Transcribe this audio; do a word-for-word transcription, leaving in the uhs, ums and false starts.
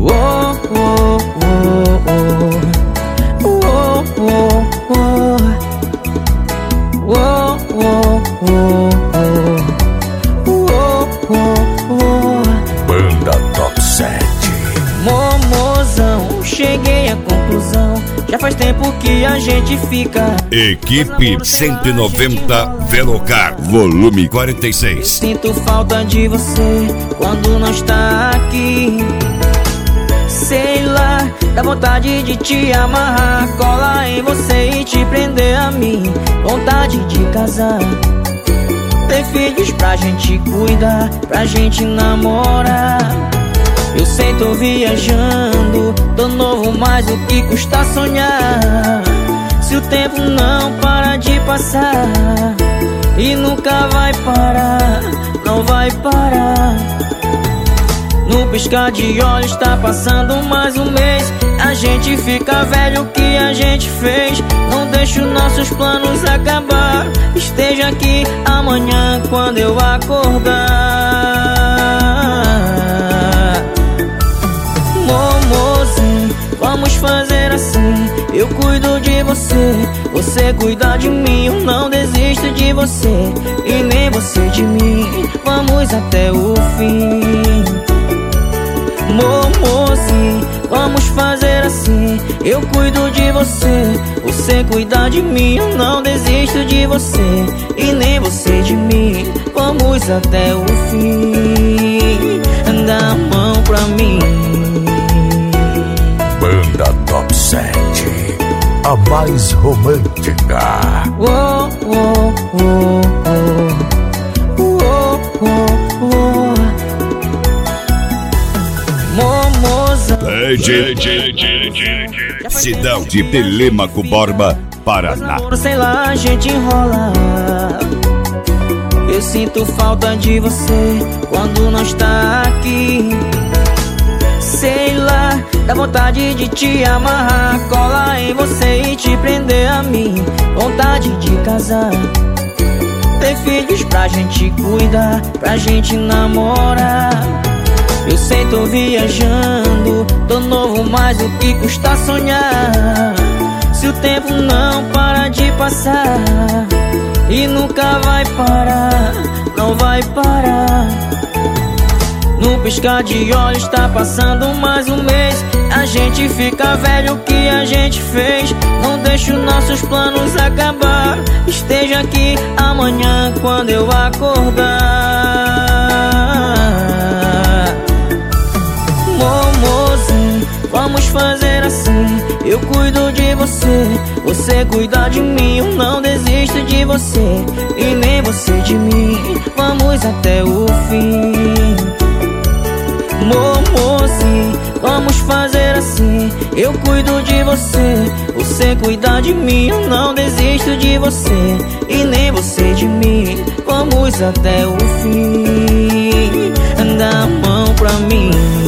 Oh, oh, oh, oh. Oh, oh, oh. Oh, oh, oh, oh. Oh, oh, oh. Banda Top sete. Momozão, cheguei à conclusão. Já faz tempo que a gente fica. Equipe cento e noventa Velocar, volume quarenta e seis. Sinto falta de você quando não está aqui. Sei lá, dá vontade de te amarrar, colar em você e te prender a mim. Vontade de casar, ter filhos pra gente cuidar, pra gente namorar. Eu sei, tô viajando, tô novo, mas o que custa sonhar? Se o tempo não para de passar, e nunca vai parar, não vai parar. No piscar de olhos tá passando mais um mês. A gente fica velho, o que a gente fez? Não deixa os nossos planos acabar. Esteja aqui amanhã quando eu acordar. Momozinho, vamos fazer assim. Eu cuido de você, você cuida de mim. Eu não desisto de você, e nem você de mim. Vamos até o fim. Momozinho, vamos fazer assim. Eu cuido de você, você cuida de mim. Eu não desisto de você, e nem você de mim. Vamos até o fim. Dá a mão pra mim. Banda Top sete, a mais romântica. Oh, oh, oh, oh. Oh, oh, oh. Momoza, Cidade de Telêmaco Borba, Paraná. sei lá, a gente enrola. Eu sinto falta de você quando não está aqui. Sei lá, dá vontade de te amarrar, colar em você e te prender a mim. Vontade de casar, ter filhos pra gente cuidar, pra gente namorar. Eu sei, tô viajando, tô novo, mas o que custa sonhar? Se o tempo não para de passar, e nunca vai parar, não vai parar. No piscar de olhos tá passando mais um mês. A gente fica velho, o que a gente fez? Não deixa os nossos planos acabar. Esteja aqui amanhã quando eu acordar. Momozinho, vamos fazer assim. Eu cuido de você, você cuida de mim. Eu não desisto de você, e nem você de mim. Vamos até o fim. Momozinho, vamos fazer assim. Eu cuido de você, você cuida de mim. Eu não desisto de você, e nem você de mim. Vamos até o fim. Dá a mão pra mim.